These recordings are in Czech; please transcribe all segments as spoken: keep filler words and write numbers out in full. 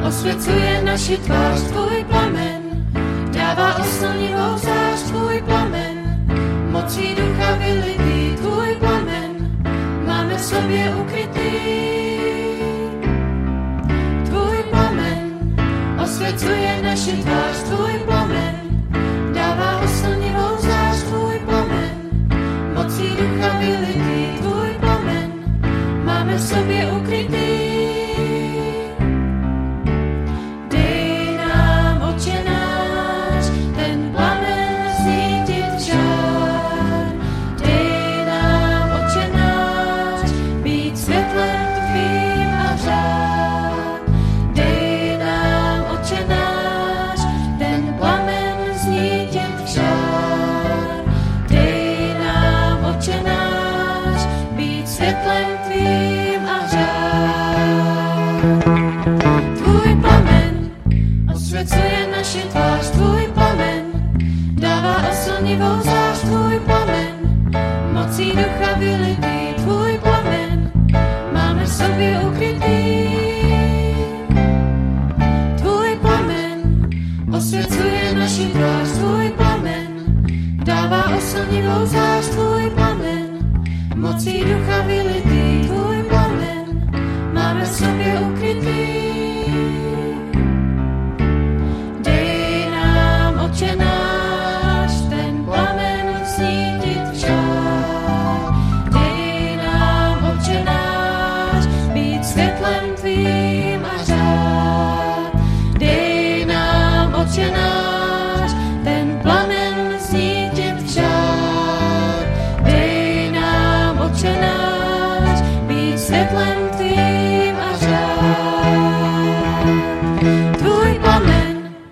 osvěcuje naši tvář tvůj plamen, dává oslnivou zář tvůj plamen, mocí ducha vylitý tvůj plamen, máme v sobě ukrytý. Tvůj plamen osvěcuje naši tvář tvůj plamen, dává oslnivou zář tvůj plamen, mocí ducha vylitý tvůj plamen, máme v sobě ukrytý. Osvěcuje naši tvář tvůj plamen, dává oslnivou zář tvůj plamen, mocí ducha vylitý tvůj plamen, máme v sobě ukrytý. Tvůj plamen osvěcuje naši tvář tvůj plamen, dává oslnivou zář tvůj plamen, mocí ducha vylitý tvůj plamen, máme v sobě ukrytý. Otče náš, ten plamen snítit však. Dej nám, Otče náš, být světlem tvým a řád. Dej nám, Otče náš, ten plamen snítit však. Dej nám, Otče náš, být světlem tvým a řád. Tvůj plamen.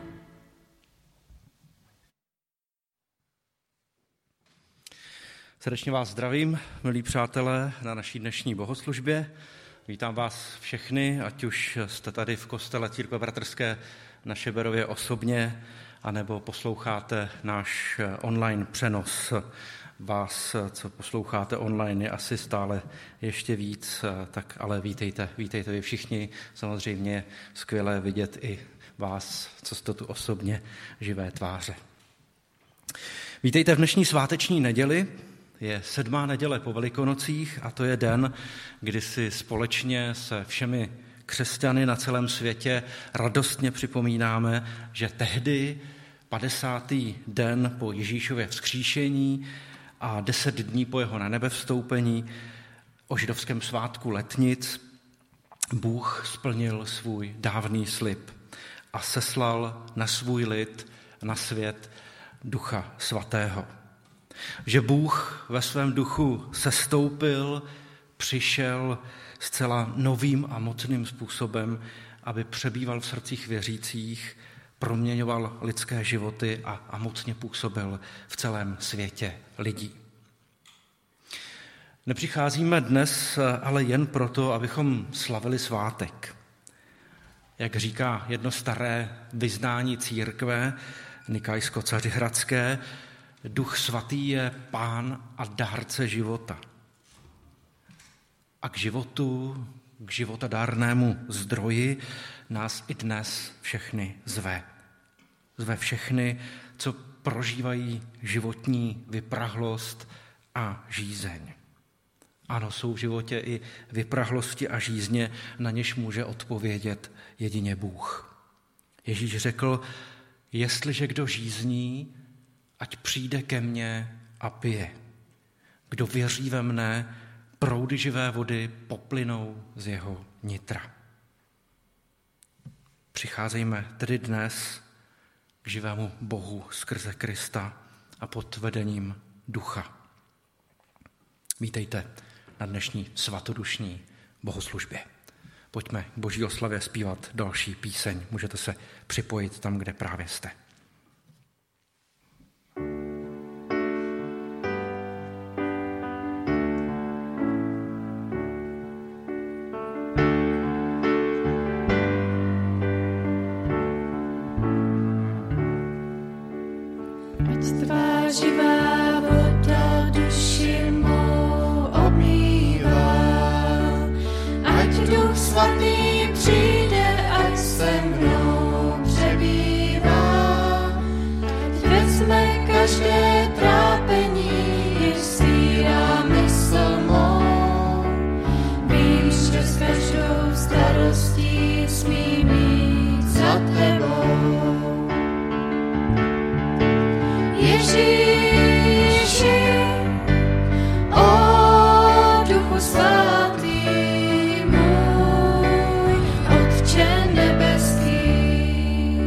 Srdečně vás zdravím, milí přátelé, na naší dnešní bohoslužbě. Vítám vás všechny, ať už jste tady v kostele Církve bratrské na Šeberově osobně, anebo posloucháte náš online přenos. Vás, co posloucháte online, je asi stále ještě víc, tak ale vítejte, vítejte vy všichni. Samozřejmě skvělé vidět i vás, co jste tu osobně, živé tváře. Vítejte v dnešní sváteční neděli. Je sedmá neděle po Velikonocích a to je den, kdy si společně se všemi křesťany na celém světě radostně připomínáme, že tehdy padesátý den po Ježíšově vzkříšení a deset dní po jeho na nebe vstoupení o židovském svátku Letnic Bůh splnil svůj dávný slib a seslal na svůj lid, na svět Ducha Svatého. Že Bůh ve svém duchu sestoupil, přišel zcela novým a mocným způsobem, aby přebýval v srdcích věřících, proměňoval lidské životy a, a mocně působil v celém světě lidí. Nepřicházíme dnes ale jen proto, abychom slavili svátek. Jak říká jedno staré vyznání církve, nikajsko-cařihradské, Duch Svatý je Pán a dárce života. A k životu, k životadárnému zdroji nás i dnes všechny zve. Zve všechny, co prožívají životní vyprahlost a žízeň. Ano, jsou v životě i vyprahlosti a žízně, na něž může odpovědět jedině Bůh. Ježíš řekl, jestliže kdo žízní, ať přijde ke mně a pije. Kdo věří ve mne, proudy živé vody poplynou z jeho nitra. Přicházejme tedy dnes k živému Bohu skrze Krista a pod vedením Ducha. Vítejte na dnešní svatodušní bohoslužbě. Pojďme k Boží oslavě zpívat další píseň. Můžete se připojit tam, kde právě jste. Tvá živá voda duši mou obmývá, ať Duch Svatý přijde, ať jsem smím jít za tebou. Ježíši, o Duchu Svatý můj, Otče nebeský.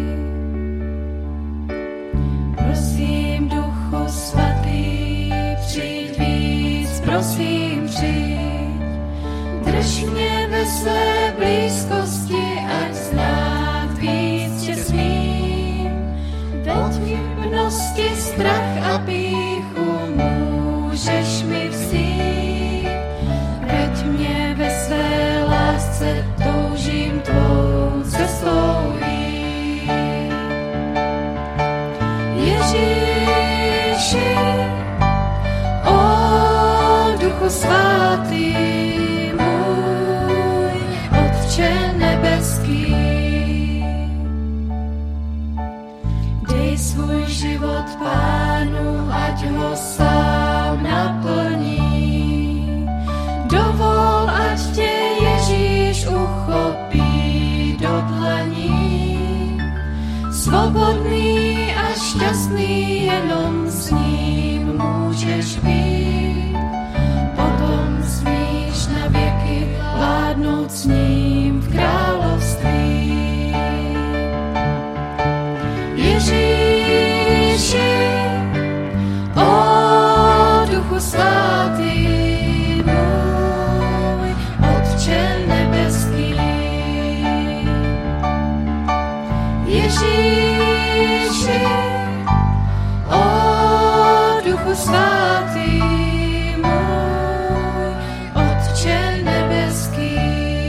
Prosím, Duchu Svatý, přijď víc, prosím, přijď. Drž mě ve své blízkosti, ať znát víc tě smím. Ve tvýmnosti strach a pýchu můžeš mi vzít. Veď mě ve své lásce, toužím tvou cestou jít. Ježíši, o Duchu Svatý můj, Otče nebeský. Dej svůj život Pánu, ať ho sám naplní. Dovol, ať tě Ježíš uchopí do dlaní. Svobodný a šťastný jenom s ním můžeš být. Potom smíš na věky vládnout s ním v království. Ježíši, o Duchu Svatý můj, Otče nebeský. Ježíši, o Duchu Svatý můj, Otče nebeský.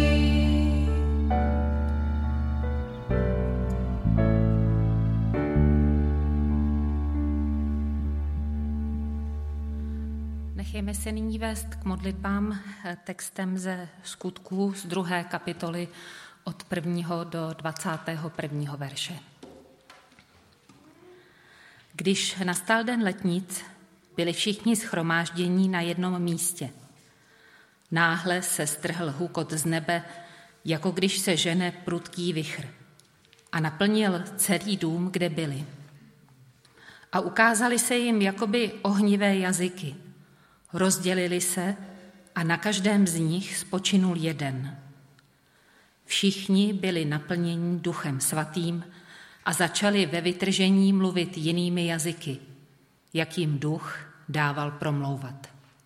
Nechejme se nyní vést k modlitbám textem ze Skutků z druhé kapitoly od prvního do dvacátého prvního verše. Když nastal den letnic, byli všichni shromáždění na jednom místě. Náhle se strhl hukot z nebe, jako když se žene prudký vichr, a naplnil celý dům, kde byli. A ukázali se jim jakoby ohnivé jazyky. Rozdělili se a na každém z nich spočinul jeden. Všichni byli naplněni Duchem Svatým a začali ve vytržení mluvit jinými jazyky, jak jim Duch dával promlouvat.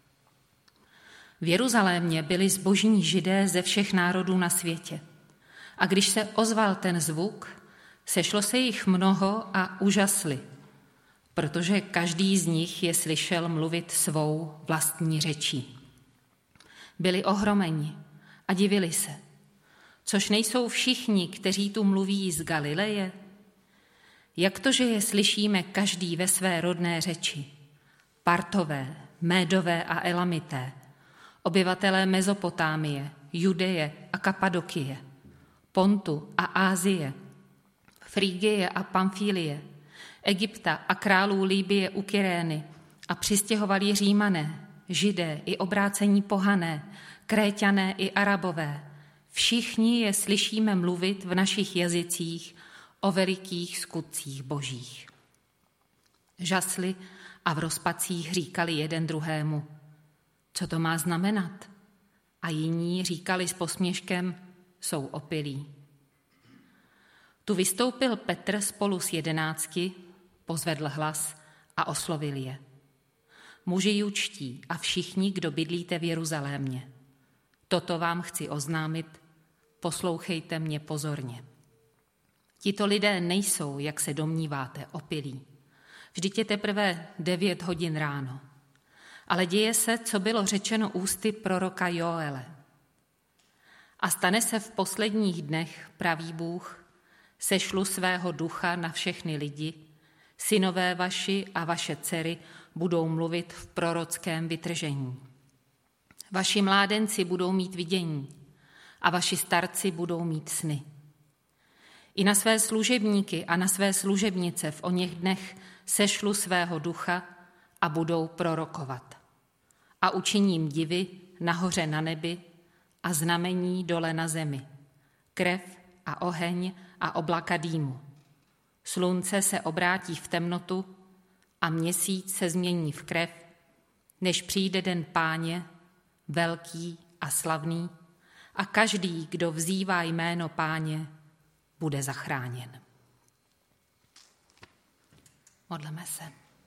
V Jeruzalémě byli zbožní Židé ze všech národů na světě. A když se ozval ten zvuk, sešlo se jich mnoho a úžasli, protože každý z nich je slyšel mluvit svou vlastní řečí. Byli ohromeni a divili se, což nejsou všichni, kteří tu mluví z Galileje? Jak to, že je slyšíme každý ve své rodné řeči? Partové, Médové a Elamité, obyvatelé Mezopotámie, Judeje a Kapadokie, Pontu a Ázie, Frígie a Pamfílie, Egypta a králů Líbie u Kyrény a přistěhovalí Římané, Židé i obrácení pohané, Kréťané i Arabové. Všichni je slyšíme mluvit v našich jazycích o velikých skutcích božích. Žasli a v rozpacích říkali jeden druhému, co to má znamenat? A jiní říkali s posměškem, jsou opilí. Tu vystoupil Petr spolu s jedenácti, pozvedl hlas a oslovil je. Muži jučtí a všichni, kdo bydlíte v Jeruzalémě, toto vám chci oznámit, poslouchejte mě pozorně. Tito lidé nejsou, jak se domníváte, opilí. Vždyť je teprve devět hodin ráno. Ale děje se, co bylo řečeno ústy proroka Joele. A stane se v posledních dnech, praví Bůh, sešlu svého ducha na všechny lidi, synové vaši a vaše dcery budou mluvit v prorockém vytržení. Vaši mládenci budou mít vidění a vaši starci budou mít sny. I na své služebníky a na své služebnice v oněch dnech sešlu svého ducha a budou prorokovat. A učiním divy nahoře na nebi a znamení dole na zemi. Krev a oheň a oblaka dýmu. Slunce se obrátí v temnotu a měsíc se změní v krev, než přijde den Páně, velký a slavný, a každý, kdo vzývá jméno Páně, bude zachráněn. Modleme se.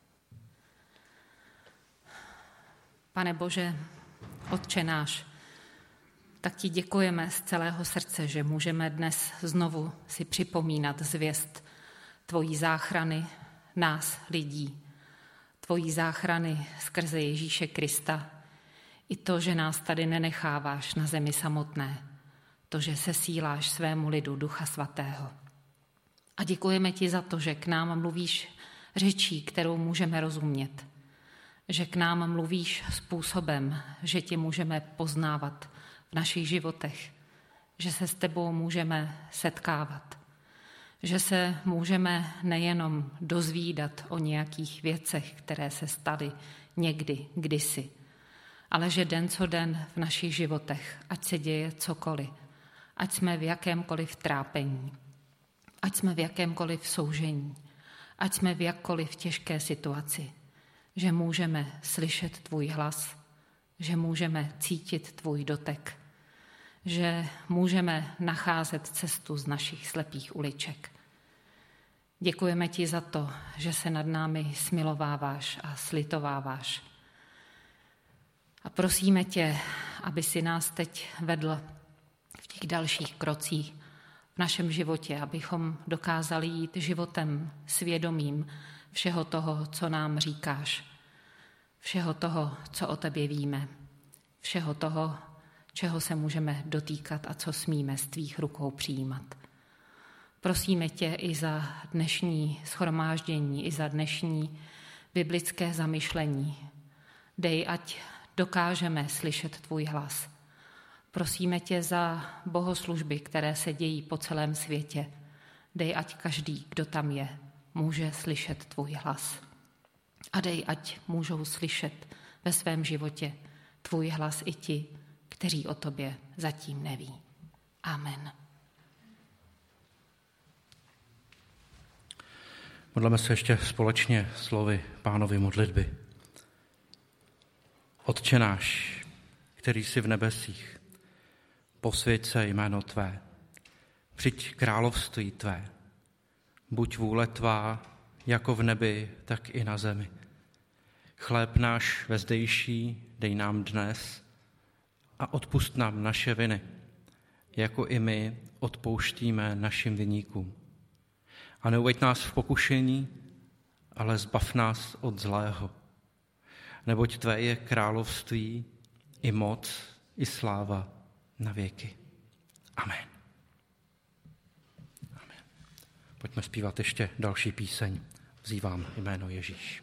Pane Bože, Otče náš, tak ti děkujeme z celého srdce, že můžeme dnes znovu si připomínat zvěst tvojí záchrany nás, lidí, tvojí záchrany skrze Ježíše Krista, i to, že nás tady nenecháváš na zemi samotné, to, že sesíláš svému lidu Ducha Svatého. A děkujeme ti za to, že k nám mluvíš řečí, kterou můžeme rozumět, že k nám mluvíš způsobem, že tě můžeme poznávat v našich životech, že se s tebou můžeme setkávat, že se můžeme nejenom dozvídat o nějakých věcech, které se staly někdy, kdysi, ale že den co den v našich životech, ať se děje cokoliv, ať jsme v jakémkoliv trápení, ať jsme v jakémkoliv soužení, ať jsme v jakkoliv těžké situaci, že můžeme slyšet tvůj hlas, že můžeme cítit tvůj dotek, že můžeme nacházet cestu z našich slepých uliček. Děkujeme ti za to, že se nad námi smilováváš a slitováváš. A prosíme tě, aby si nás teď vedl v těch dalších krocích v našem životě, abychom dokázali jít životem svědomím všeho toho, co nám říkáš, všeho toho, co o tebě víme, všeho toho, čeho se můžeme dotýkat a co smíme z tvých rukou přijímat. Prosíme tě i za dnešní shromáždění, i za dnešní biblické zamyšlení. Dej, ať dokážeme slyšet tvůj hlas. Prosíme tě za bohoslužby, které se dějí po celém světě. Dej, ať každý, kdo tam je, může slyšet tvůj hlas. A dej, ať můžou slyšet ve svém životě tvůj hlas i ti, kteří o tobě zatím neví. Amen. Modleme se ještě společně slovy Pánovy modlitby. Otče náš, který jsi v nebesích, posvěť se jméno tvé, přijď království tvé, buď vůle tvá, jako v nebi, tak i na zemi. Chléb náš vezdejší dej nám dnes a odpusť nám naše viny, jako i my odpouštíme našim viníkům. A neuveď nás v pokušení, ale zbav nás od zlého. Neboť tvé je království, i moc, i sláva na věky. Amen. Amen. Pojďme zpívat ještě další píseň. Vzývám jméno Ježíš.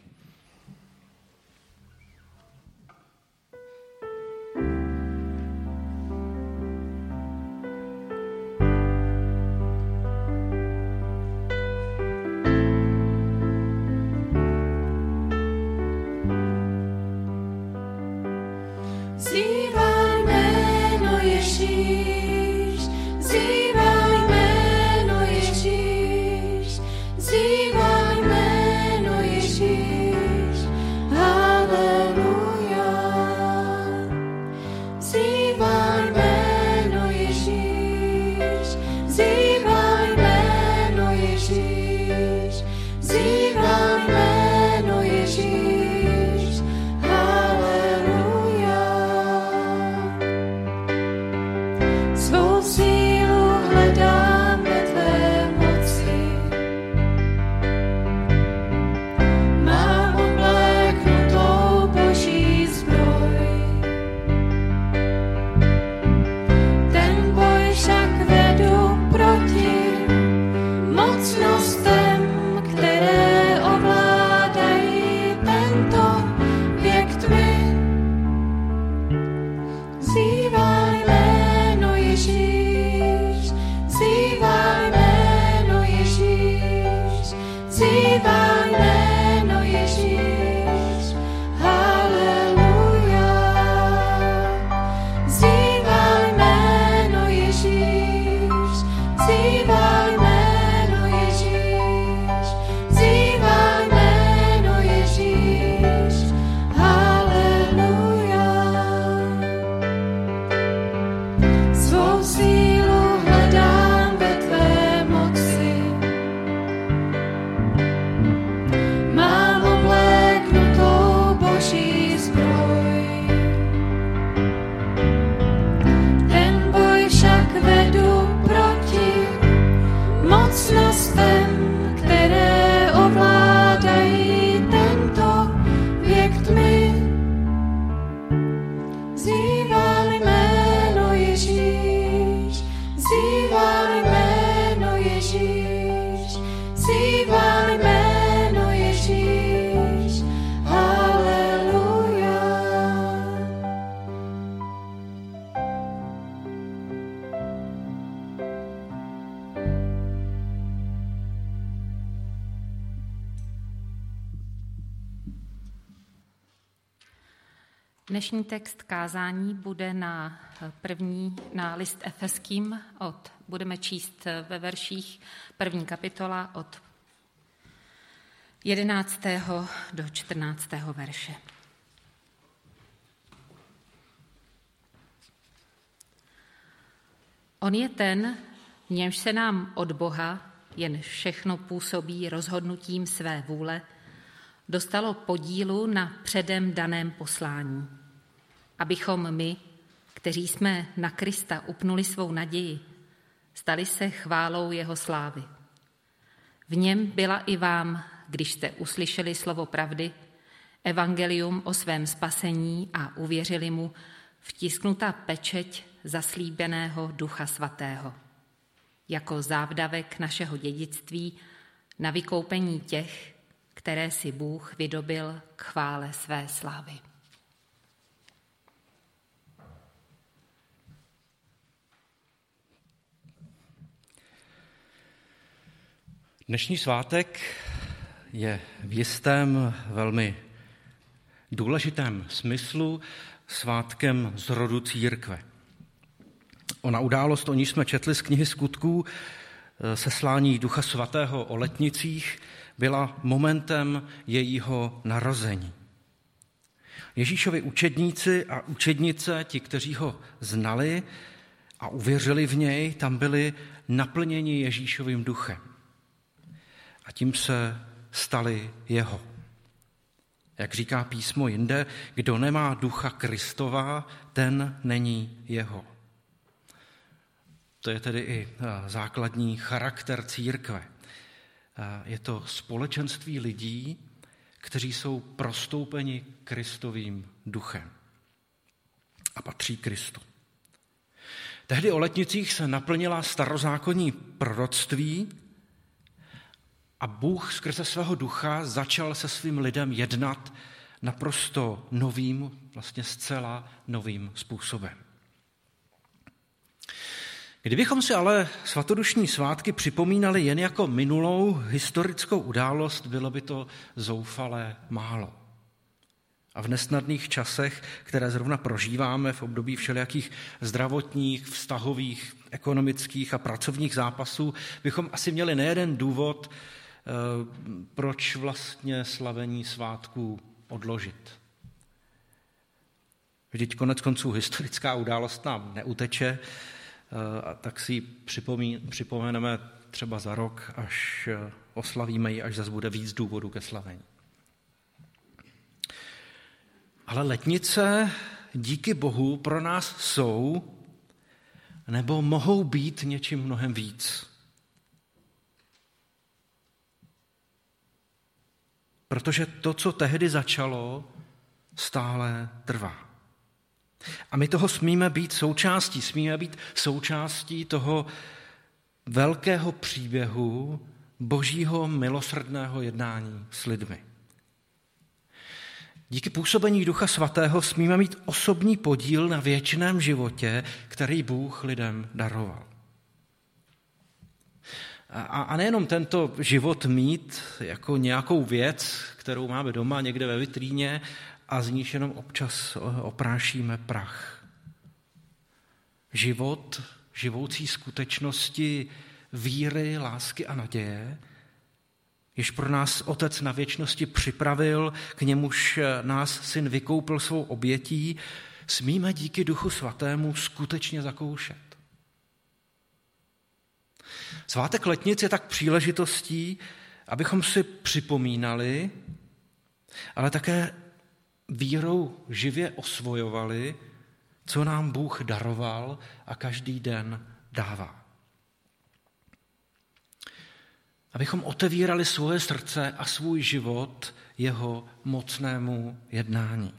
Vzývám jméno Ježíš, Vzývali jméno Ježíš, vzývali jméno Ježíš, haleluja. Svou sílu hledám ve tvé moci, mám obléknutou Boží zbroj. Ten boj však vedu proti mocnostem, které ovládají tento věk tmy. Vzývali jméno Ježíš, vzývali jméno Ježíš, vzývali jméno Ježíš, haleluja. Dnešní text kázání bude na první, na list Efeským, od, budeme číst ve verších první kapitola od jedenáctého do čtrnáctého verše. On je ten, v němž se nám od Boha, jen všechno působí rozhodnutím své vůle, dostalo podílu na předem daném poslání, abychom my, kteří jsme na Krista upnuli svou naději, stali se chválou jeho slávy. V něm byla i vám, když jste uslyšeli slovo pravdy, evangelium o svém spasení a uvěřili mu, vtisknuta pečeť zaslíbeného Ducha Svatého, jako závdavek našeho dědictví na vykoupení těch, které si Bůh vydobil k chvále své slávy. Dnešní svátek je v jistém velmi důležitém smyslu svátkem zrodu církve. Ona událost, o níž jsme četli z knihy Skutků, seslání Ducha Svatého o letnicích, byla momentem jejího narození. Ježíšovi učedníci a učednice, ti, kteří ho znali a uvěřili v něj, tam byli naplněni Ježíšovým duchem. A tím se stali jeho. Jak říká písmo jinde, kdo nemá ducha Kristova, ten není jeho. To je tedy i základní charakter církve. Je to společenství lidí, kteří jsou prostoupeni Kristovým duchem a patří Kristu. Tehdy o letnicích se naplnila starozákonní proroctví a Bůh skrze svého ducha začal se svým lidem jednat naprosto novým, vlastně zcela novým způsobem. Kdybychom si ale svatodušní svátky připomínali jen jako minulou historickou událost, bylo by to zoufalé málo. A v nesnadných časech, které zrovna prožíváme v období všelijakých zdravotních, vztahových, ekonomických a pracovních zápasů, bychom asi měli nejeden důvod, proč vlastně slavení svátků odložit. Vždyť konec konců historická událost nám neuteče, tak si ji připomeneme třeba za rok, až oslavíme ji, až zase bude víc důvodů ke slavení. Ale letnice díky Bohu pro nás jsou nebo mohou být něčím mnohem víc. Protože to, co tehdy začalo, stále trvá. A my toho smíme být součástí, smíme být součástí toho velkého příběhu božího milosrdného jednání s lidmi. Díky působení Ducha Svatého smíme mít osobní podíl na věčném životě, který Bůh lidem daroval. A, a nejenom tento život mít jako nějakou věc, kterou máme doma někde ve vitríně a z níž jenom občas oprášíme prach. Život, živoucí skutečnosti víry, lásky a naděje, jež pro nás Otec na věčnosti připravil, k němuž nás Syn vykoupil svou obětí, smíme díky Duchu Svatému skutečně zakoušet. Svátek Letnic je tak příležitostí, abychom si připomínali, ale také vírou živě osvojovali, co nám Bůh daroval a každý den dává. Abychom otevírali svoje srdce a svůj život jeho mocnému jednání.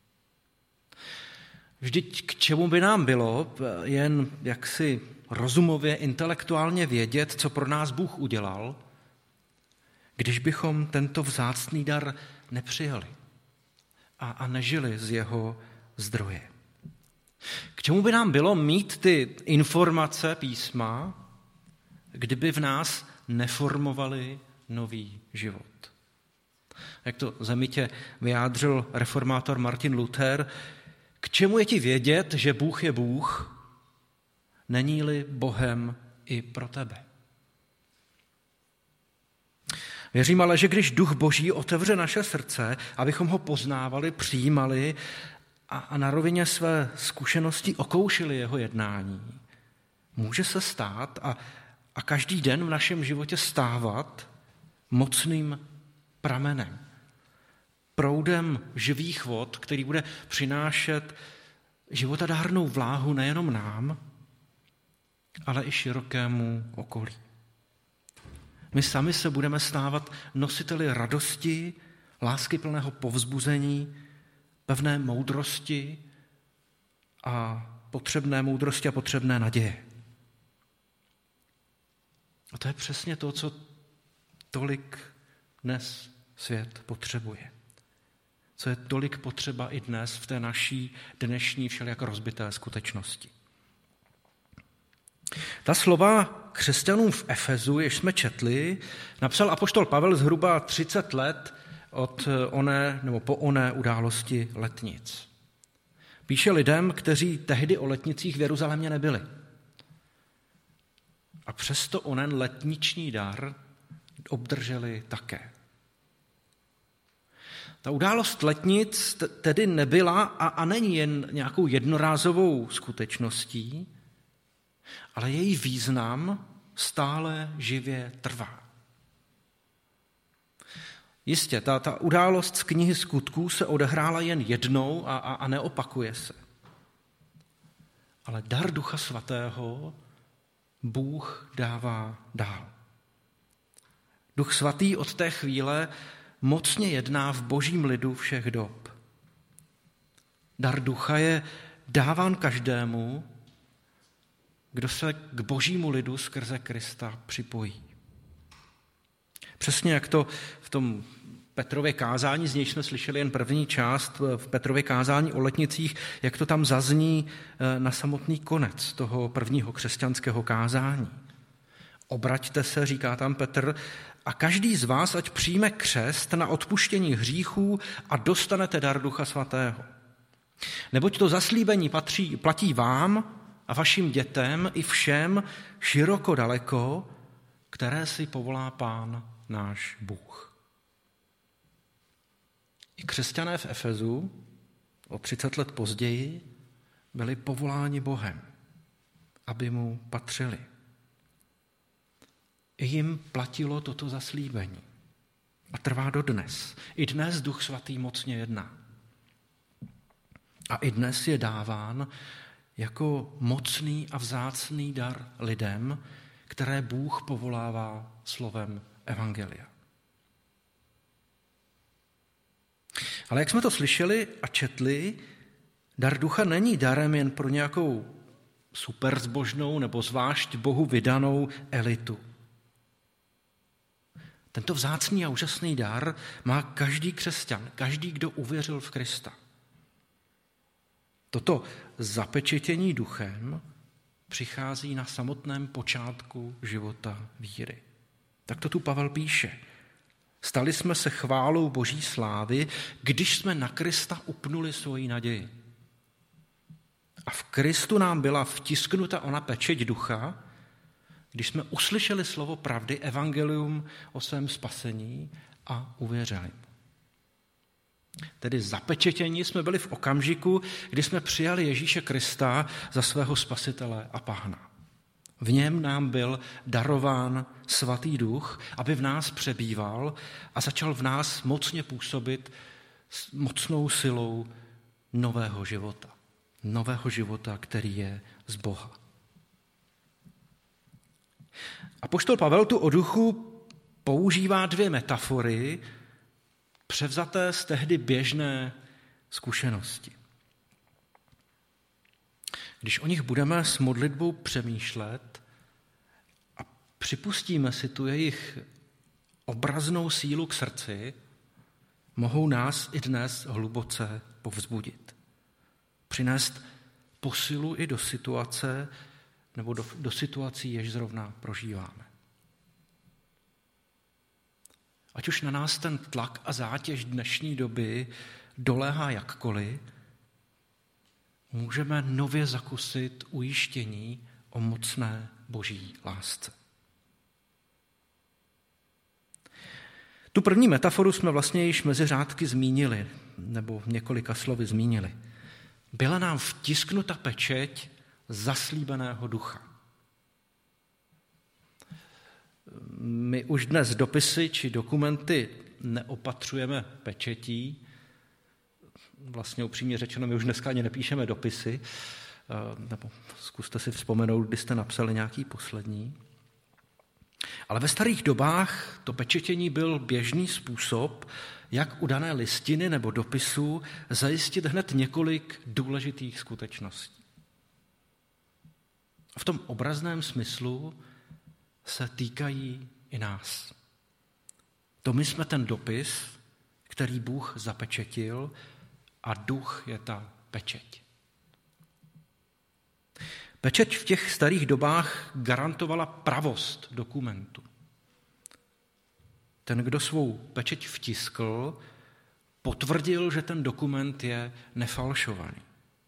Vždyť k čemu by nám bylo jen jaksi rozumově, intelektuálně vědět, co pro nás Bůh udělal, když bychom tento vzácný dar nepřijali a, a nežili z jeho zdroje. K čemu by nám bylo mít ty informace písma, kdyby v nás neformovali nový život? Jak to zemitě vyjádřil reformátor Martin Luther, k čemu je ti vědět, že Bůh je Bůh, není-li Bohem i pro tebe? Věřím ale, že když Duch Boží otevře naše srdce, abychom ho poznávali, přijímali a, a na rovině své zkušenosti okoušili jeho jednání, může se stát a, a každý den v našem životě stávat mocným pramenem, proudem živých vod, který bude přinášet životadárnou vláhu nejenom nám, ale i širokému okolí. My sami se budeme stávat nositeli radosti, láskyplného povzbuzení, pevné moudrosti a potřebné moudrosti a potřebné naděje. A to je přesně to, co tolik dnes svět potřebuje. Co je tolik potřeba i dnes v té naší dnešní všelijak rozbité skutečnosti. Ta slova křesťanům v Efezu, jež jsme četli, napsal apoštol Pavel zhruba třicet let od oné, nebo po oné události Letnic. Píše lidem, kteří tehdy o letnicích v Jeruzalémě nebyli. A přesto onen letniční dar obdrželi také. Ta událost Letnic tedy nebyla a, a není jen nějakou jednorázovou skutečností, ale její význam stále živě trvá. Jistě, ta, ta událost z knihy Skutků se odehrála jen jednou a, a, a neopakuje se. Ale dar Ducha Svatého Bůh dává dál. Duch Svatý od té chvíle mocně jedná v božím lidu všech dob. Dar Ducha je dáván každému, kdo se k božímu lidu skrze Krista připojí. Přesně jak to v tom Petrově kázání, z něj jsme slyšeli jen první část, v Petrově kázání o letnicích, jak to tam zazní na samotný konec toho prvního křesťanského kázání. Obraťte se, říká tam Petr, a každý z vás ať přijme křest na odpuštění hříchů a dostanete dar Ducha Svatého. Neboť to zaslíbení patří, platí vám a vašim dětem i všem široko daleko, které si povolá Pán náš Bůh. I křesťané v Efezu o třicet let později byli povoláni Bohem, aby mu patřili. I jim platilo toto zaslíbení. A trvá dodnes. I dnes Duch Svatý mocně jedná. A i dnes je dáván jako mocný a vzácný dar lidem, které Bůh povolává slovem evangelia. Ale jak jsme to slyšeli a četli, dar Ducha není darem jen pro nějakou superzbožnou nebo zvlášť Bohu vydanou elitu. Tento vzácný a úžasný dar má každý křesťan, každý, kdo uvěřil v Krista. Toto zapečetění duchem přichází na samotném počátku života víry. Tak to tu Pavel píše. Stali jsme se chválou Boží slávy, když jsme na Krista upnuli svoji naději. A v Kristu nám byla vtisknuta ona pečeť ducha, když jsme uslyšeli slovo pravdy, evangelium o svém spasení a uvěřili. Tedy zapečetění jsme byli v okamžiku, kdy jsme přijali Ježíše Krista za svého spasitele a pána. V něm nám byl darován svatý duch, aby v nás přebýval a začal v nás mocně působit s mocnou silou nového života. Nového života, který je z Boha. Apoštol Pavel tu o duchu používá dvě metafory, převzaté z tehdy běžné zkušenosti. Když o nich budeme s modlitbou přemýšlet a připustíme si tu jejich obraznou sílu k srdci, mohou nás i dnes hluboce povzbudit. Přinést posilu i do situace, nebo do, do situací, jež zrovna prožíváme. Ať už na nás ten tlak a zátěž dnešní doby doléhá jakkoliv, můžeme nově zakusit ujištění o mocné boží lásce. Tu první metaforu jsme vlastně již mezi řádky zmínili, nebo několika slovy zmínili. Byla nám vtisknuta pečeť zaslíbeného ducha. My už dnes dopisy či dokumenty neopatřujeme pečetí. Vlastně upřímně řečeno, my už dneska ani nepíšeme dopisy, nebo zkuste si vzpomenout, kdy jste napsali nějaký poslední. Ale ve starých dobách to pečetění byl běžný způsob, jak u dané listiny nebo dopisu zajistit hned několik důležitých skutečností. V tom obrazném smyslu se týkají i nás. To my jsme ten dopis, který Bůh zapečetil, a duch je ta pečeť. Pečeť v těch starých dobách garantovala pravost dokumentu. Ten, kdo svou pečeť vtiskl, potvrdil, že ten dokument je nefalšovaný.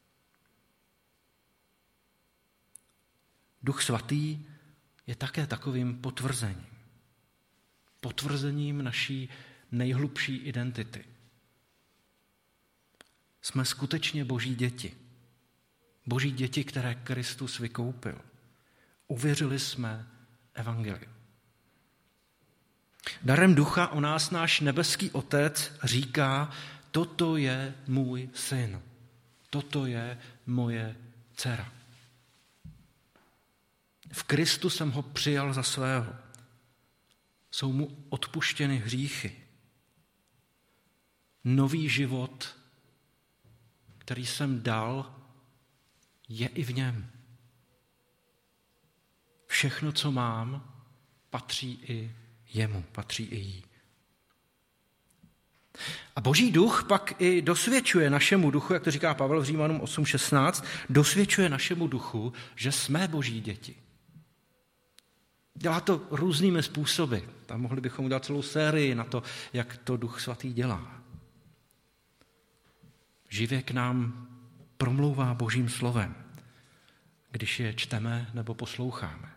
Duch svatý je také takovým potvrzením. Potvrzením naší nejhlubší identity. Jsme skutečně Boží děti. Boží děti, které Kristus vykoupil. Uvěřili jsme evangelium. Darem ducha o nás náš nebeský Otec říká, toto je můj syn, toto je moje dcera. V Kristu jsem ho přijal za svého. Jsou mu odpuštěny hříchy. Nový život, který jsem dal, je i v něm. Všechno, co mám, patří i jemu, patří i jí. A Boží duch pak i dosvědčuje našemu duchu, jak to říká Pavel v Římanům osm šestnáct, dosvědčuje našemu duchu, že jsme Boží děti. Dělá to různými způsoby. Tam mohli bychom udělat celou sérii na to, jak to Duch Svatý dělá. Živě k nám promlouvá Božím slovem, když je čteme nebo posloucháme.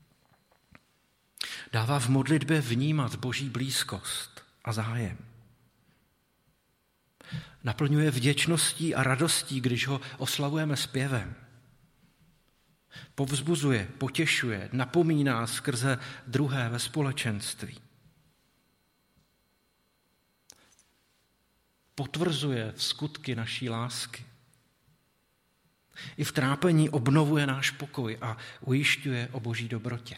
Dává v modlitbě vnímat Boží blízkost a zájem. Naplňuje vděčností a radostí, když ho oslavujeme zpěvem. Povzbuzuje, potěšuje, napomíná skrze druhé ve společenství. Potvrzuje v skutky naší lásky. I v trápení obnovuje náš pokoj a ujišťuje o Boží dobrotě.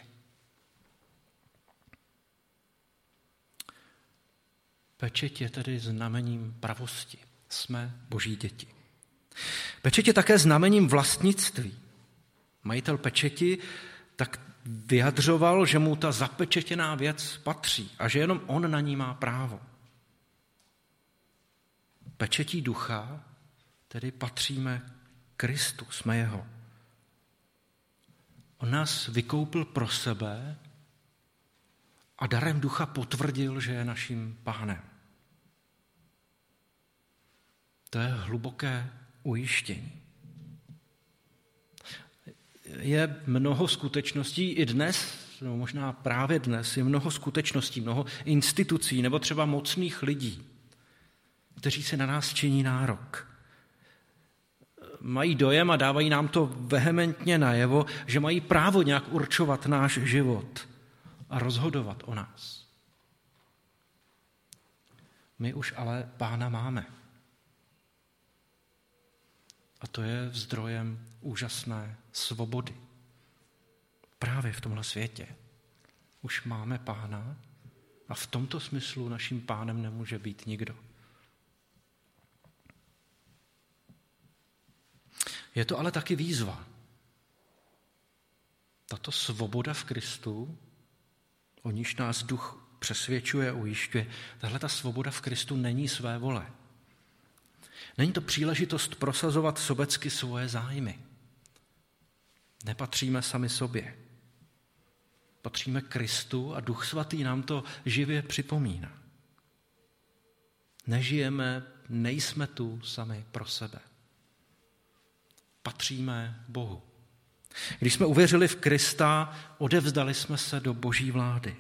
Pečeť je tedy znamením pravosti. Jsme Boží děti. Pečeť je také znamením vlastnictví. Majitel pečeti tak vyjadřoval, že mu ta zapečetěná věc patří a že jenom on na ní má právo. Pečetí ducha tedy patříme Kristu, jsme jeho. On nás vykoupil pro sebe a darem ducha potvrdil, že je naším pánem. To je hluboké ujištění. je mnoho skutečností i dnes, no možná právě dnes, je mnoho skutečností, mnoho institucí nebo třeba mocných lidí, kteří si na nás činí nárok. Mají dojem a dávají nám to vehementně najevo, že mají právo nějak určovat náš život a rozhodovat o nás. My už ale Pána máme. A to je zdrojem úžasné svobody. Právě v tomhle světě už máme Pána a v tomto smyslu naším pánem nemůže být nikdo. Je to ale taky výzva. Tato svoboda v Kristu, o níž nás duch přesvědčuje a ujišťuje, tahle ta svoboda v Kristu není své vole. Není to příležitost prosazovat sobecky svoje zájmy. Nepatříme sami sobě. Patříme Kristu a Duch Svatý nám to živě připomíná. Nežijeme, nejsme tu sami pro sebe. Patříme Bohu. Když jsme uvěřili v Krista, odevzdali jsme se do Boží vlády.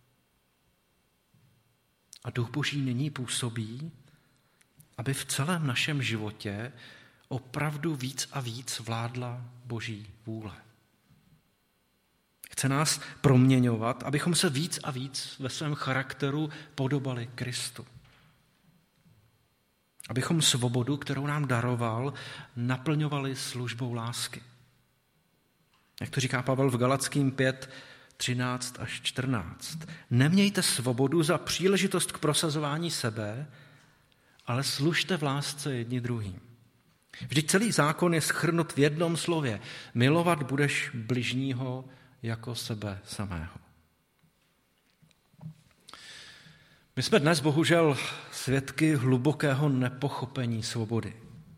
A Duch Boží nyní působí, aby v celém našem životě opravdu víc a víc vládla Boží vůle. Chce nás proměňovat, abychom se víc a víc ve svém charakteru podobali Kristu. Abychom svobodu, kterou nám daroval, naplňovali službou lásky. Jak to říká Pavel v Galatským pět, třináct až čtrnáct. Nemějte svobodu za příležitost k prosazování sebe, ale služte v lásce jedni druhým. Vždyť celý zákon je shrnut v jednom slově. Milovat budeš bližního jako sebe samého. My jsme dnes bohužel svědky hlubokého nepochopení svobody.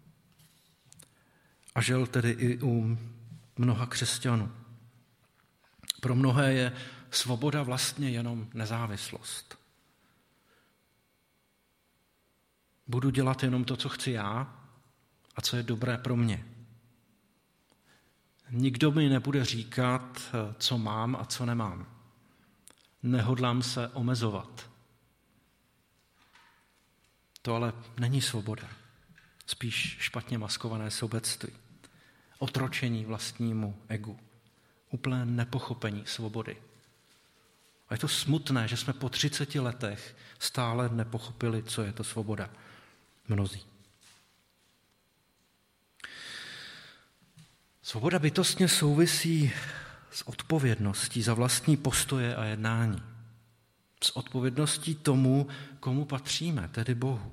A žel tedy i u mnoha křesťanů. Pro mnohé je svoboda vlastně jenom nezávislost. Budu dělat jenom to, co chci já a co je dobré pro mě. Nikdo mi nebude říkat, co mám a co nemám. Nehodlám se omezovat. To ale není svoboda. Spíš špatně maskované sobectví. Otročení vlastnímu egu. Úplné nepochopení svobody. A je to smutné, že jsme po třiceti letech stále nepochopili, co je to svoboda. Mnozí. Svoboda bytostně souvisí s odpovědností za vlastní postoje a jednání. S odpovědností tomu, komu patříme, tedy Bohu.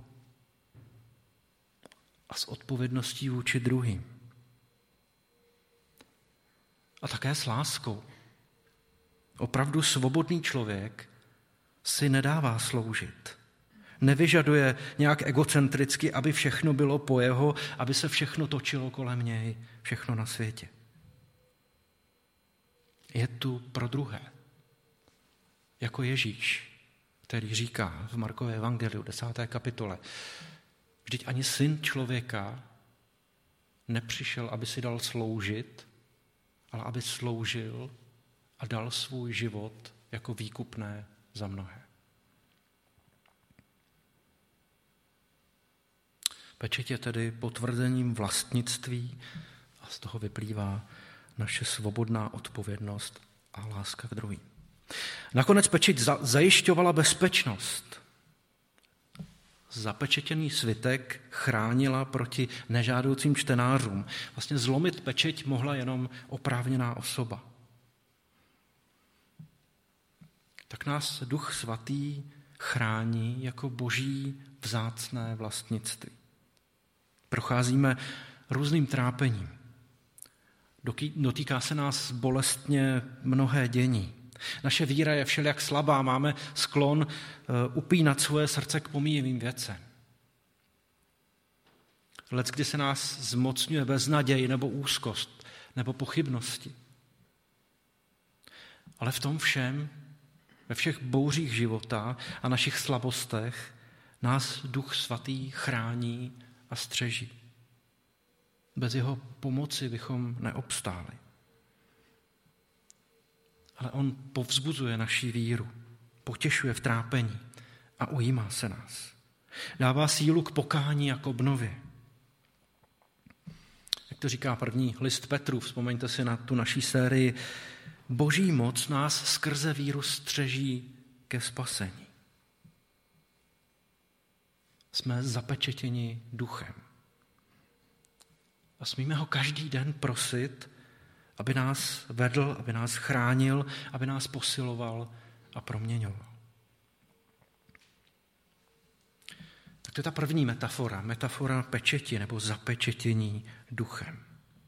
A s odpovědností vůči druhým. A také s láskou. Opravdu svobodný člověk si nedává sloužit. Nevyžaduje nějak egocentricky, aby všechno bylo po jeho, aby se všechno točilo kolem něj, všechno na světě. Je tu pro druhé. Jako Ježíš, který říká v Markově evangeliu, desáté kapitole, vždyť ani syn člověka nepřišel, aby si dal sloužit, ale aby sloužil a dal svůj život jako výkupné za mnohé. Pečeť je tedy potvrzením vlastnictví a z toho vyplývá naše svobodná odpovědnost a láska k druhým. Nakonec pečeť zajišťovala bezpečnost. Zapečetěný svitek chránila proti nežádoucím čtenářům. Vlastně zlomit pečeť mohla jenom oprávněná osoba. Tak nás Duch Svatý chrání jako boží vzácné vlastnictví. Procházíme různým trápením. Dotýká se nás bolestně mnohé dění. Naše víra je všelijak slabá, máme sklon upínat svoje srdce k pomíjivým věcem. Leckdy se nás zmocňuje beznaděj nebo úzkost nebo pochybnosti. Ale v tom všem, ve všech bouřích života a našich slabostech nás Duch Svatý chrání a střeží. Bez jeho pomoci bychom neobstáli. ale on povzbuzuje naši víru, potěšuje v trápení a ujímá se nás. Dává sílu k pokání a k obnově. Jak to říká první list Petru, vzpomeňte si na tu naší sérii, Boží moc nás skrze víru střeží ke spasení. Jsme zapečetěni duchem. A smíme ho každý den prosit, aby nás vedl, aby nás chránil, aby nás posiloval a proměňoval. Tak to je ta první metafora, metafora pečeti nebo zapečetění duchem.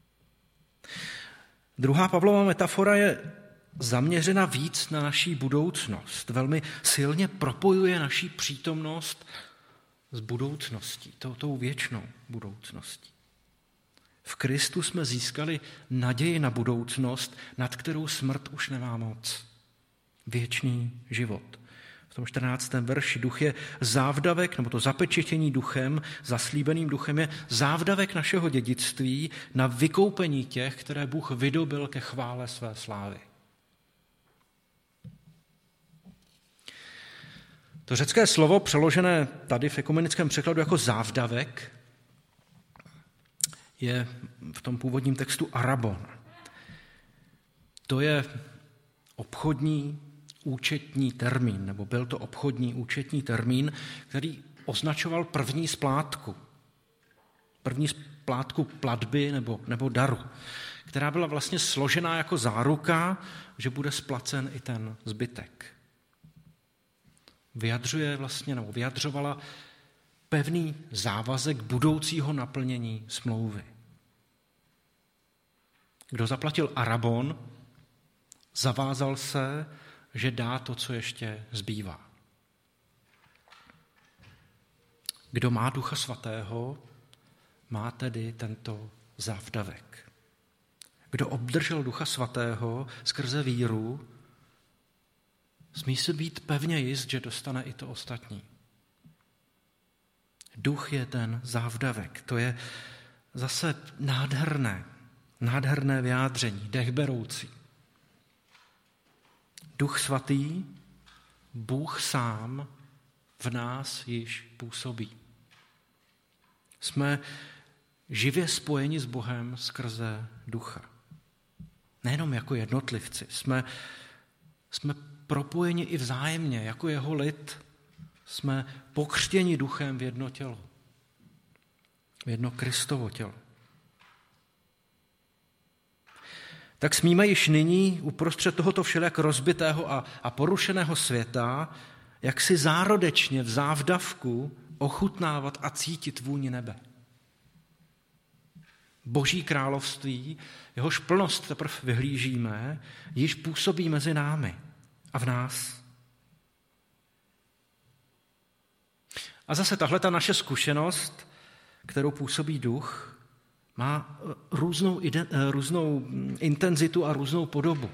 Druhá Pavlova metafora je zaměřena víc na naší budoucnost. Velmi silně propojuje naší přítomnost s budoucností, tou, tou věčnou budoucností. V Kristu jsme získali naději na budoucnost, nad kterou smrt už nemá moc. Věčný život. V tom čtrnáctém verši duch je závdavek, nebo to zapečetění duchem, zaslíbeným duchem je závdavek našeho dědictví na vykoupení těch, které Bůh vydobyl ke chvále své slávy. To řecké slovo, přeložené tady v ekumenickém překladu jako závdavek, je v tom původním textu arabon. To je obchodní účetní termín, nebo byl to obchodní účetní termín, který označoval první splátku. První splátku platby nebo, nebo daru, která byla vlastně složená jako záruka, že bude splacen i ten zbytek. Vyjadřuje vlastně, nebo vyjadřovala pevný závazek budoucího naplnění smlouvy. Kdo zaplatil arabon, zavázal se, že dá to, co ještě zbývá. Kdo má Ducha Svatého, má tedy tento závdavek. Kdo obdržel Ducha Svatého skrze víru, smí si být pevně jist, že dostane i to ostatní. Duch je ten závdavek. To je zase nádherné, nádherné vyjádření, dechberoucí. Duch Svatý, Bůh sám v nás již působí. Jsme živě spojeni s Bohem skrze Ducha. Nejenom jako jednotlivci, jsme, jsme propojeni i vzájemně, jako jeho lid. Jsme pokřtěni duchem v jedno tělo. V jedno Kristovo tělo. Tak smíme již nyní uprostřed tohoto všelijak rozbitého a, a porušeného světa, jak si zárodečně v závdavku ochutnávat a cítit vůni nebe. Boží království, jehož plnost teprve vyhlížíme, již působí mezi námi a v nás. A zase tahle ta naše zkušenost, kterou působí duch, má různou, různou intenzitu a různou podobu.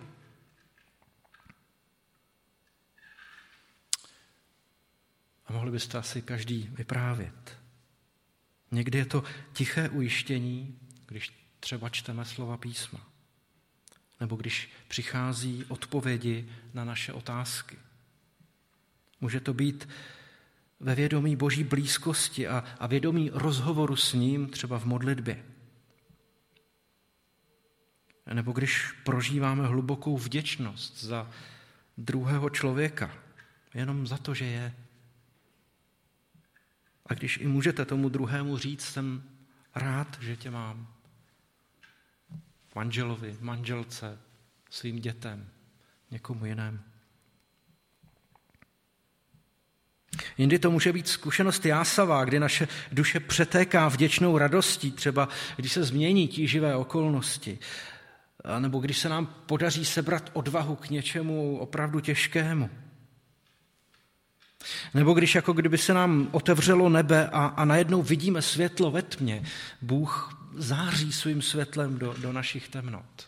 A mohli byste asi každý vyprávět. Někdy je to tiché ujištění, když třeba čteme slova písma. Nebo když přichází odpovědi na naše otázky. Může to být ve vědomí Boží blízkosti a, a vědomí rozhovoru s ním, třeba v modlitbě. Nebo když prožíváme hlubokou vděčnost za druhého člověka, jenom za to, že je. A když i můžete tomu druhému říct, jsem rád, že tě mám. Manželovi, manželce, svým dětem, někomu jinému. Jindy to může být zkušenost jásavá, kdy naše duše přetéká vděčnou radostí, třeba když se změní tíživé okolnosti, nebo když se nám podaří sebrat odvahu k něčemu opravdu těžkému. Nebo když jako kdyby se nám otevřelo nebe a, a najednou vidíme světlo ve tmě, Bůh září svým světlem do, do našich temnot.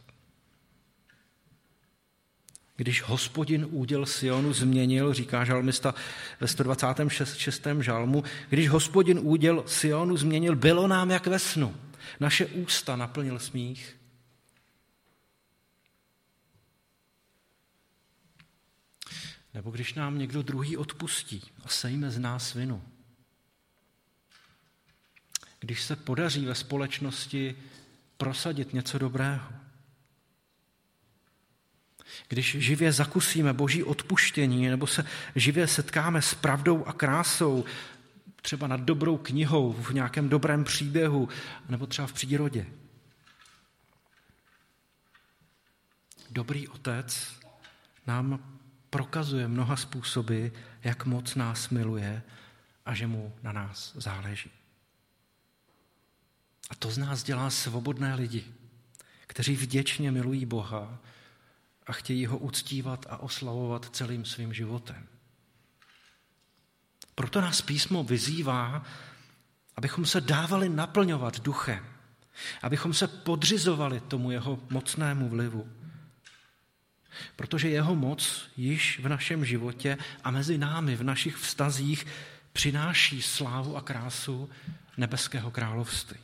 Když Hospodin úděl Sionu změnil, říká žalmista ve sto dvacátém šestém žalmu, když Hospodin úděl Sionu změnil, bylo nám jak ve snu. Naše ústa naplnil smích. Nebo když nám někdo druhý odpustí a sejme z nás vinu. Když se podaří ve společnosti prosadit něco dobrého. Když živě zakusíme Boží odpuštění nebo se živě setkáme s pravdou a krásou, třeba nad dobrou knihou, v nějakém dobrém příběhu nebo třeba v přírodě. Dobrý Otec nám prokazuje mnoha způsoby, jak moc nás miluje a že mu na nás záleží. A to z nás dělá svobodné lidi, kteří vděčně milují Boha a chtějí ho uctívat a oslavovat celým svým životem. Proto nás písmo vyzývá, abychom se dávali naplňovat duchem, abychom se podřizovali tomu jeho mocnému vlivu. Protože jeho moc již v našem životě a mezi námi v našich vztazích přináší slávu a krásu nebeského království.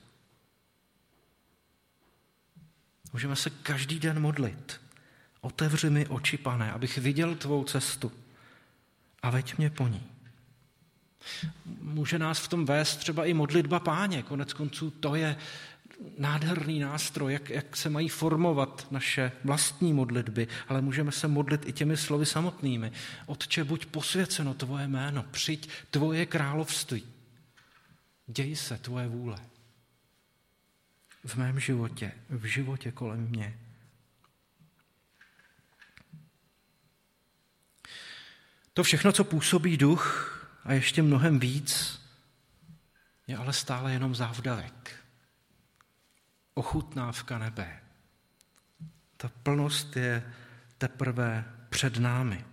Můžeme se každý den modlit. Otevři mi oči, Pane, abych viděl tvou cestu a veď mě po ní. Může nás v tom vést třeba i modlitba Páně. Konec konců to je nádherný nástroj, jak, jak se mají formovat naše vlastní modlitby, ale můžeme se modlit i těmi slovy samotnými. Otče, buď posvěceno tvoje jméno, přijď tvoje království. Děj se tvoje vůle. V mém životě, v životě kolem mě. To všechno, co působí duch a ještě mnohem víc, je ale stále jenom závdavek. Ochutnávka nebe. Ta plnost je teprve před námi.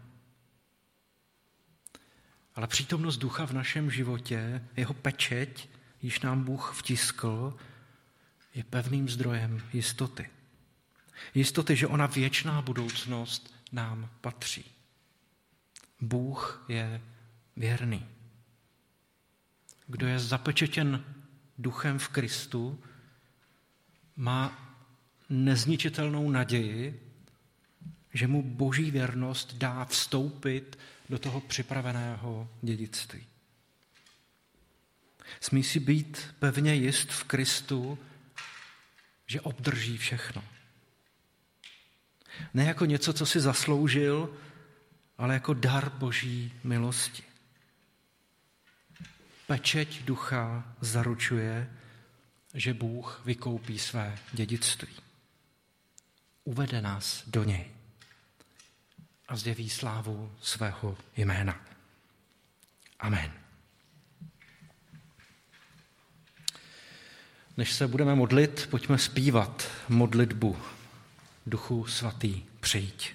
Ale přítomnost ducha v našem životě, jeho pečeť, již nám Bůh vtiskl, je pevným zdrojem jistoty. Jistoty, že ona věčná budoucnost nám patří. Bůh je věrný. Kdo je zapečetěn duchem v Kristu, má nezničitelnou naději, že mu Boží věrnost dá vstoupit do toho připraveného dědictví. Smí si být pevně jist v Kristu, že obdrží všechno. Ne jako něco, co si zasloužil, ale jako dar Boží milosti. Pečeť ducha zaručuje, že Bůh vykoupí své dědictví. Uvede nás do něj a zjeví slávu svého jména. Amen. Než se budeme modlit, pojďme zpívat modlitbu Duchu svatý, přijď.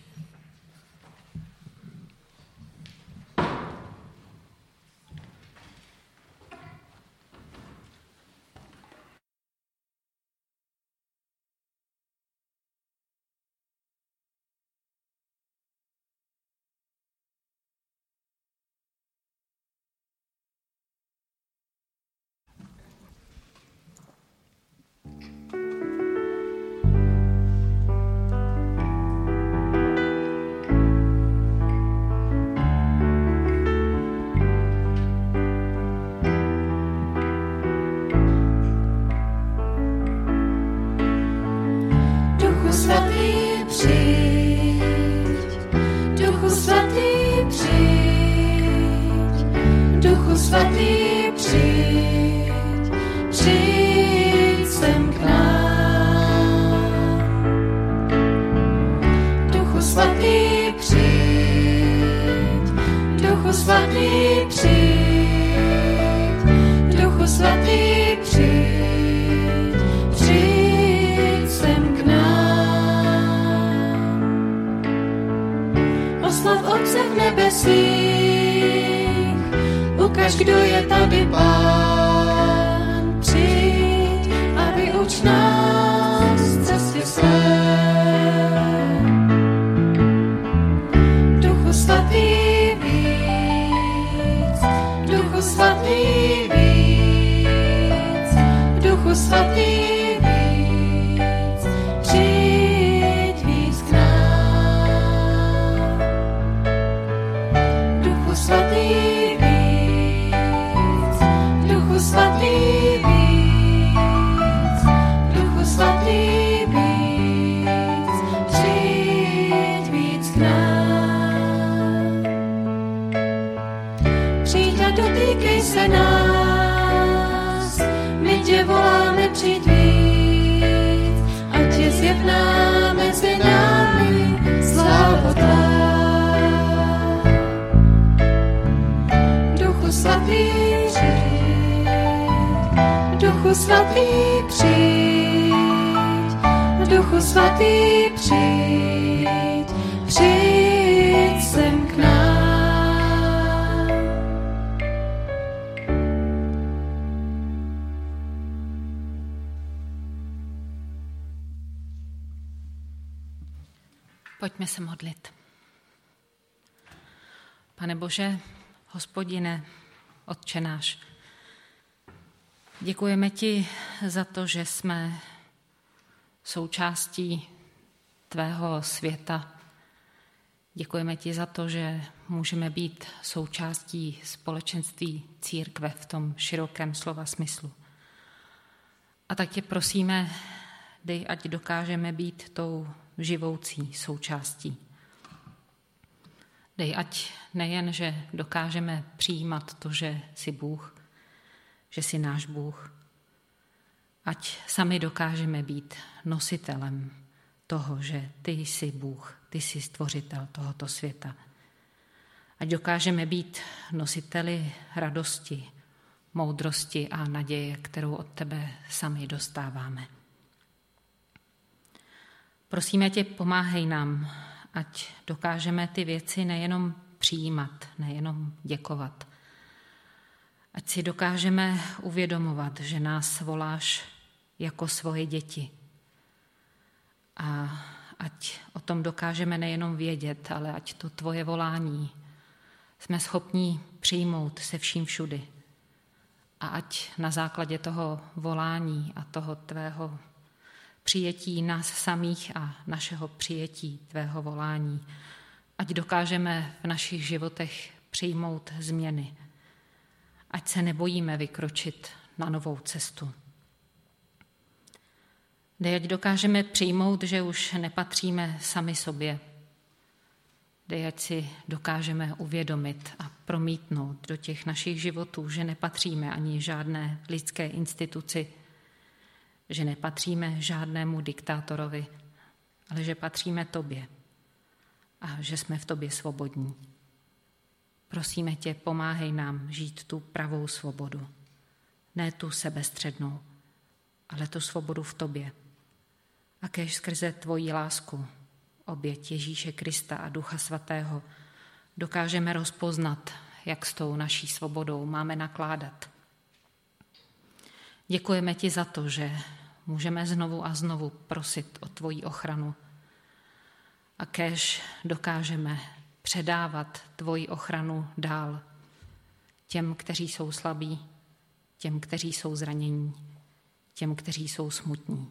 Svatý, přijď, přijď sem k nám. Duchu svatý, přijď, Duchu svatý, přijď, Duchu svatý, přijď, přijď sem k nám. Oslav Otce v nebesích, ukaž, kdo je tady Pán, přijď a vyuč nás cesty své. Duchu svatý víc, Duchu svatý víc, Duchu svatý víc, přijď víc k nám. Duchu svatý víc, Duchu svatý víc, Duchu svatý víc, přijď víc k nám. Přijď a dotýkej se nás, my tě voláme, přijď víc, ať je zjevná mezi námi sláva tvá. Duchu svatý přijď, Duchu svatý přijď, Duchu svatý přijď, přijď sem k nám. Pojďme se modlit. Pane Bože, Hospodine, Otče náš, děkujeme ti za to, že jsme součástí tvého světa. Děkujeme ti za to, že můžeme být součástí společenství církve v tom širokém slova smyslu. A tak tě prosíme, dej, ať dokážeme být tou živoucí součástí. Dej, ať nejen, že dokážeme přijímat to, že jsi Bůh, že jsi náš Bůh, ať sami dokážeme být nositelem toho, že ty jsi Bůh, ty jsi stvořitel tohoto světa. Ať dokážeme být nositeli radosti, moudrosti a naděje, kterou od tebe sami dostáváme. Prosíme tě, pomáhej nám, ať dokážeme ty věci nejenom přijímat, nejenom děkovat. Ať si dokážeme uvědomovat, že nás voláš jako svoje děti. A ať o tom dokážeme nejenom vědět, ale ať to tvoje volání jsme schopni přijmout se vším všudy. A ať na základě toho volání a toho tvého přijetí nás samých a našeho přijetí tvého volání, ať dokážeme v našich životech přijmout změny. Ať se nebojíme vykročit na novou cestu. Dej, ať dokážeme přijmout, že už nepatříme sami sobě. Dej, ať si dokážeme uvědomit a promítnout do těch našich životů, že nepatříme ani žádné lidské instituci, že nepatříme žádnému diktátorovi, ale že patříme tobě a že jsme v tobě svobodní. Prosíme tě, pomáhej nám žít tu pravou svobodu, ne tu sebestřednou, ale tu svobodu v tobě. A kéž skrze tvoji lásku, oběť Ježíše Krista a Ducha Svatého, dokážeme rozpoznat, jak s tou naší svobodou máme nakládat. Děkujeme ti za to, že můžeme znovu a znovu prosit o tvoji ochranu a kéž dokážeme předávat tvoji ochranu dál těm, kteří jsou slabí, těm, kteří jsou zranění, těm, kteří jsou smutní.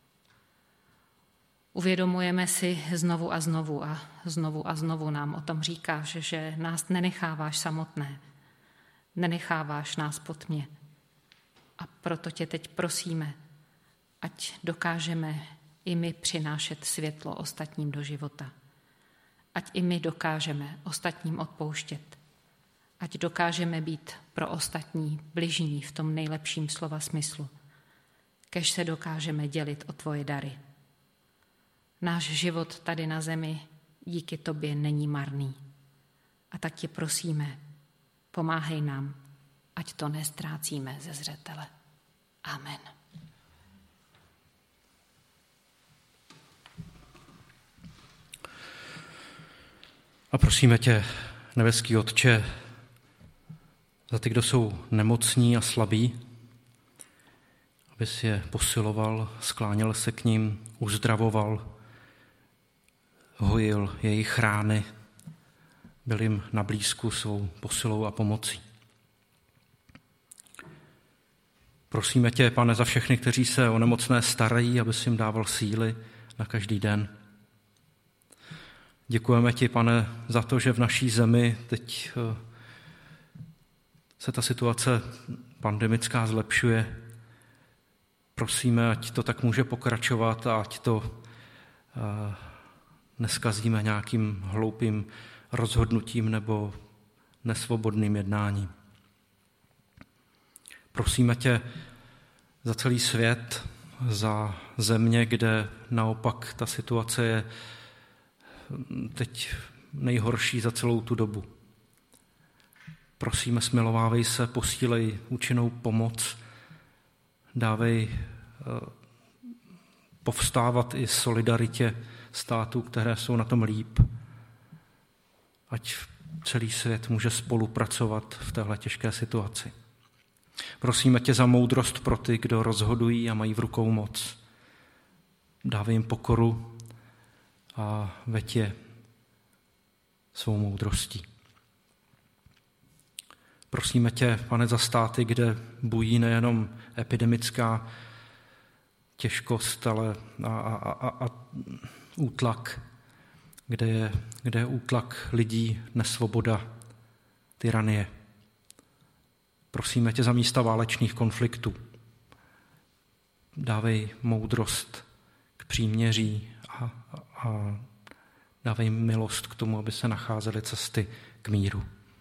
Uvědomujeme si znovu a znovu a znovu a znovu nám o tom říkáš, že nás nenecháváš samotné, nenecháváš nás pod tmě. A proto tě teď prosíme, ať dokážeme i my přinášet světlo ostatním do života. Ať i my dokážeme ostatním odpouštět. Ať dokážeme být pro ostatní bližní v tom nejlepším slova smyslu. Kéž se dokážeme dělit o tvoje dary. Náš život tady na zemi díky tobě není marný. A tak tě prosíme, pomáhej nám, ať to neztrácíme ze zřetele. Amen. A prosíme tě, nebeský Otče, za ty, kdo jsou nemocní a slabí, abys je posiloval, skláněl se k ním, uzdravoval, hojil jejich rány, byl jim na blízku svou posilou a pomocí. Prosíme tě, Pane, za všechny, kteří se o nemocné starají, abys jim dával síly na každý den. Děkujeme ti, Pane, za to, že v naší zemi teď se ta situace pandemická zlepšuje. Prosíme, ať to tak může pokračovat a ať to uh, neskazíme nějakým hloupým rozhodnutím nebo nesvobodným jednáním. Prosíme tě za celý svět, za země, kde naopak ta situace je teď nejhorší za celou tu dobu. Prosíme, smilovávej se, posílej účinnou pomoc, dávej povstávat i solidaritě států, které jsou na tom líp. Ať celý svět může spolupracovat v téhle těžké situaci. Prosíme tě za moudrost pro ty, kdo rozhodují a mají v rukou moc. Dávej jim pokoru a veď je svou moudrostí. Prosíme tě, Pane, za státy, kde bují nejenom epidemická těžkost, ale a, a, a, a útlak, kde je, kde je útlak lidí, nesvoboda, tyranie. Prosíme tě za místa válečných konfliktů. Dávej moudrost k příměří a, a, a dávej milost k tomu, aby se nacházely cesty k míru.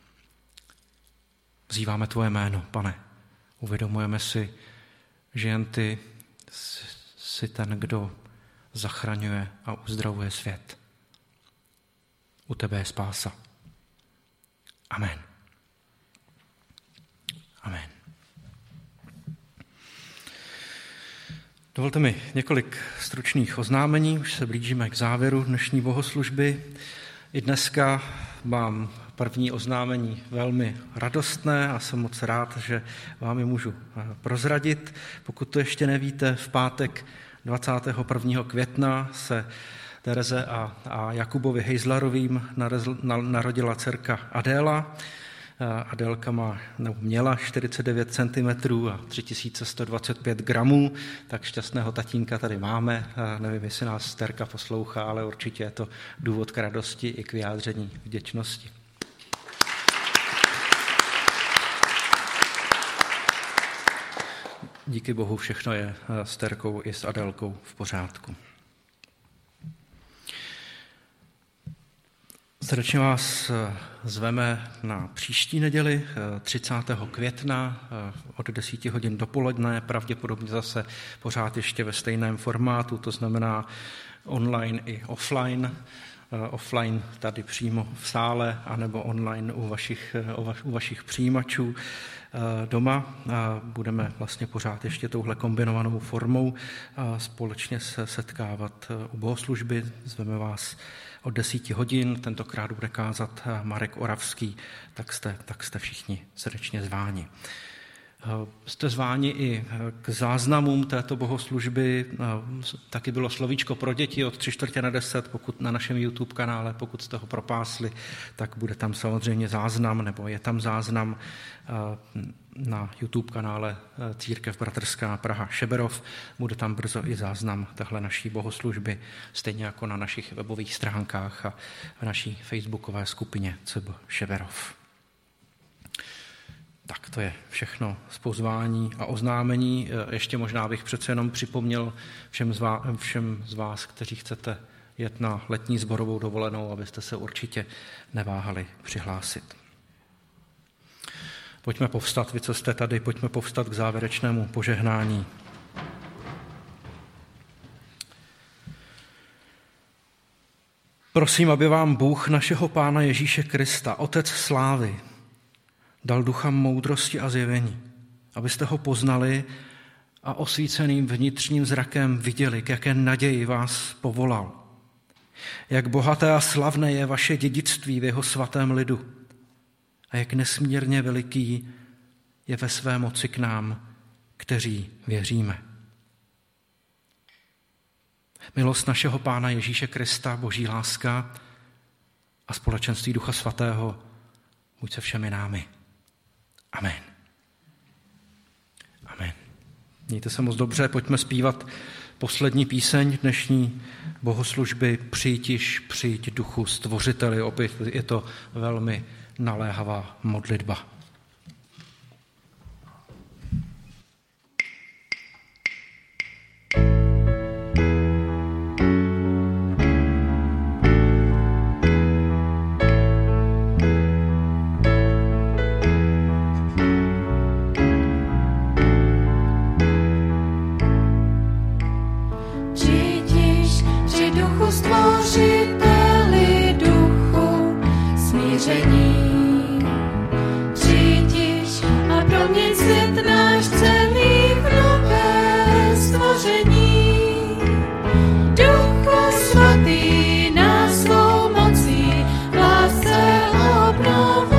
Vzýváme tvoje jméno, Pane. Uvědomujeme si, že jen ty jsi ten, kdo zachraňuje a uzdravuje svět. U tebe je spása. Amen. Amen. Dovolte mi několik stručných oznámení, už se blížíme k závěru dnešní bohoslužby. I dneska mám první oznámení velmi radostné a jsem moc rád, že vám je můžu prozradit. Pokud to ještě nevíte, v pátek dvacátého prvního května se Tereze a, a Jakubovi Hejzlarovým narodila dcerka Adéla. Adélka má, nebo měla čtyřicet devět centimetrů a tři tisíce sto dvacet pět gramů, tak šťastného tatínka tady máme. Nevím, jestli nás Terka poslouchá, ale určitě je to důvod k radosti i k vyjádření vděčnosti. Díky Bohu všechno je s Terkou i s Adélkou v pořádku. Srdečně vás zveme na příští neděli, třicátého května od deseti hodin dopoledne, pravděpodobně zase pořád ještě ve stejném formátu, to znamená online i offline. Offline tady přímo v sále, anebo online u vašich, u vašich přijímačů doma. Budeme vlastně pořád ještě touhle kombinovanou formou společně se setkávat u bohoslužby. Zveme vás od deseti hodin, tentokrát bude kázat Marek Oravský, tak jste, tak jste všichni srdečně zváni. Jste zváni i k záznamům této bohoslužby. Taky bylo slovíčko pro děti od tři čtvrtě na deset, pokud na našem YouTube kanále, pokud jste ho propásli, tak bude tam samozřejmě záznam, nebo je tam záznam na YouTube kanále Církev Bratrská Praha Šeberov. Bude tam brzo i záznam téhle naší bohoslužby, stejně jako na našich webových stránkách a v naší facebookové skupině C B Šeberov. Tak to je všechno z pozvání a oznámení. Ještě možná bych přece jenom připomněl všem z vás, všem z vás, kteří chcete jet na letní sborovou dovolenou, abyste se určitě neváhali přihlásit. Pojďme povstat, vy, co jste tady, pojďme povstat k závěrečnému požehnání. Prosím, aby vám Bůh našeho Pána Ježíše Krista, Otec slávy, dal ducha moudrosti a zjevení, abyste ho poznali a osvíceným vnitřním zrakem viděli, k jaké naději vás povolal. Jak bohaté a slavné je vaše dědictví v jeho svatém lidu a jak nesmírně veliký je ve své moci k nám, kteří věříme. Milost našeho Pána Ježíše Krista, Boží láska a společenství Ducha Svatého buď se všemi námi. Amen. Amen. Mějte se moc dobře, pojďme zpívat poslední píseň dnešní bohoslužby Přijď, přijď Duchu Stvořiteli. Opět je to velmi naléhavá modlitba. stvoření. Přijdiš a proměň svět náš celý v nové stvoření. Duchu svatý nás svou mocí v lásce obnovuj.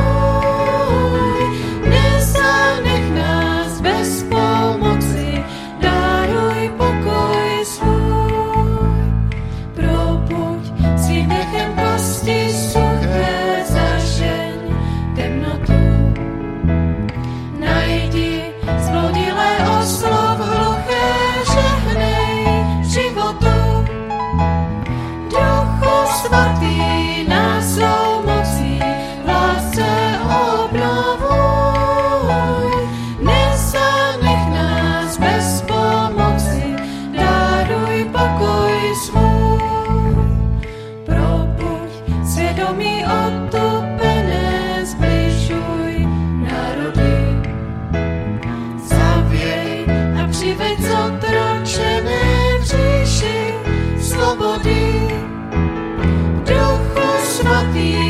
Nezanech nás bez pomoci, daruj pokoj svůj. Probuď svým dechem kosti suché, zažeň temnotu. Najdi zbludilé oslov hluché, žehnej životu. Duchu svatý nás svou mocí v lásce obnovuj. Nezanech nás bez pomoci, daruj pokoj svůj. Probuď svědomí otupené, zbližuj národy. Zavěj a přiveď zotročené v říši svobody. Duchu svatý